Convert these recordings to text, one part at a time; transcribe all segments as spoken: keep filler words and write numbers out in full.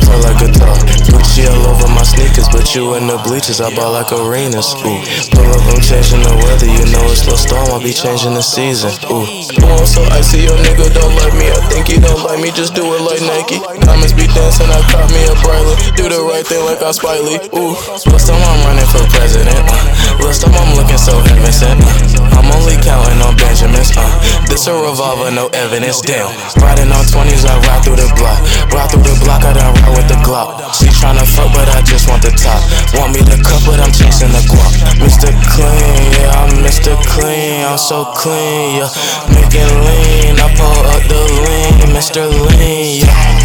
feel like guitar. Gucci all over my sneakers, but you in the bleachers, I ball like arenas. Ooh, pull up, I'm changing the weather, you know it's the storm, I'll be changing the season. Ooh, oh, I'm so icy, your nigga don't like me, I think he don't like me, just do it like Nike. Diamonds be dancing, I caught me a brawler, do the right thing like I Spike Lee. Ooh, last time I'm running for president, uh, last time I'm looking so heaven sent, uh, I'm only counting on Benjamins, uh, this a revolver, no evidence, damn. Riding on twenties, I ride through the block, ride through the block, I done ride with the Glock. She tryna fuck, but I just want the top. Want me to cut, but I'm chasing the guap. Mister Clean, yeah, I'm Mister Clean, I'm so clean, yeah. Making lean, I pull up the lean, Mister Lean, yeah.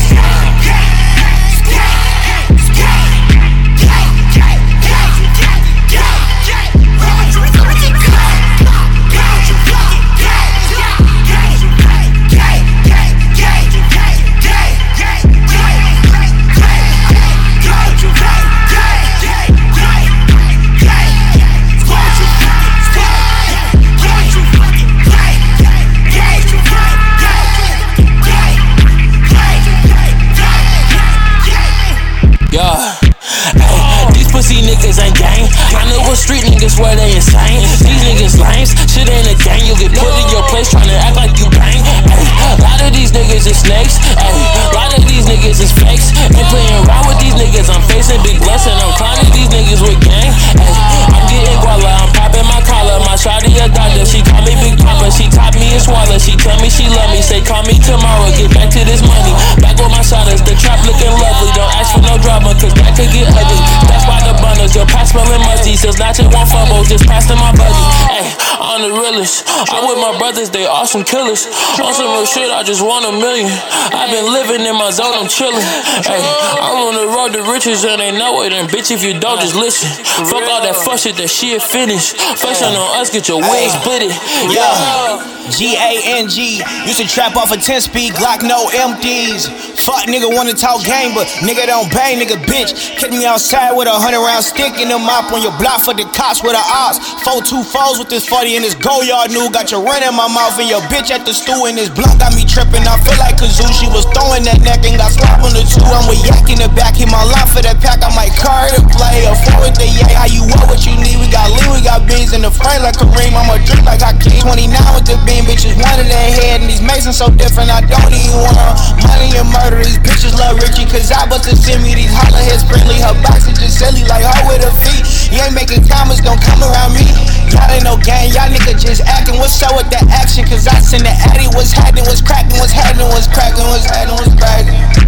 Pussy niggas ain't gang. I know what street niggas swear they insane. These niggas lames, shit ain't a gang. You get put in your place tryna act like you bang. Ay, a lot of these niggas is snakes. Ay, a lot of these niggas is fakes. Ain't playing around with these niggas. I'm facing big blessing. I'm climbing these niggas with gang. Ay, I'm getting guala. I'm popping my collar. My shawty a doctor. She call me Big Papa. She taught me a swallow. She tell me she love me. Say call me tomorrow. Get back to this money. Back with my shotters. The trap looking lovely. Don't ask for no drama, cause that could get ugly. That's why the bundles, your past smelling musty. Since not your one fumble, just passed in my buddy. Ay, on the realest, I'm with my brothers, they awesome killers. On some real shit, I just want a million. I've been living in my zone, I'm chillin'. Ay, I'm on the road to riches and they know it. And bitch, if you don't, just listen. Fuck all that fuck shit, that shit finished. Flexin' on us, get your wings split it. Yeah. G A N G, used to trap off a ten speed Glock, no empties. Fuck nigga wanna talk game, but nigga don't bang, nigga bitch. Catch me outside with a hundred round stick in the mop on your block for the cops with a ops. Four two fours with this forty in this go yard new. Got your rent in my mouth and your bitch at the stew and this blunt got me tripping. I feel like Kazoo, she was throwing that neck and got slapped on the two. I'm with yak in the back, hit my line for that pack. I might car to play a four with the yay. How you want what you need? We got lean, we got beans in the frame like Kareem. I'ma drink like Hakeem. twenty-nine with the bean, bitches one in their head and these masons so different. I don't even want money and murder. These bitches love Richie, cause I but to send me these holler heads friendly. Her boxes just silly like her with her feet. You ain't making comments, don't come around me. Y'all ain't no gang, y'all niggas just acting. What's up with that action? Cause I send the addy, what's happening, what's cracking, what's happening, what's cracking, what's happening, what's cracking.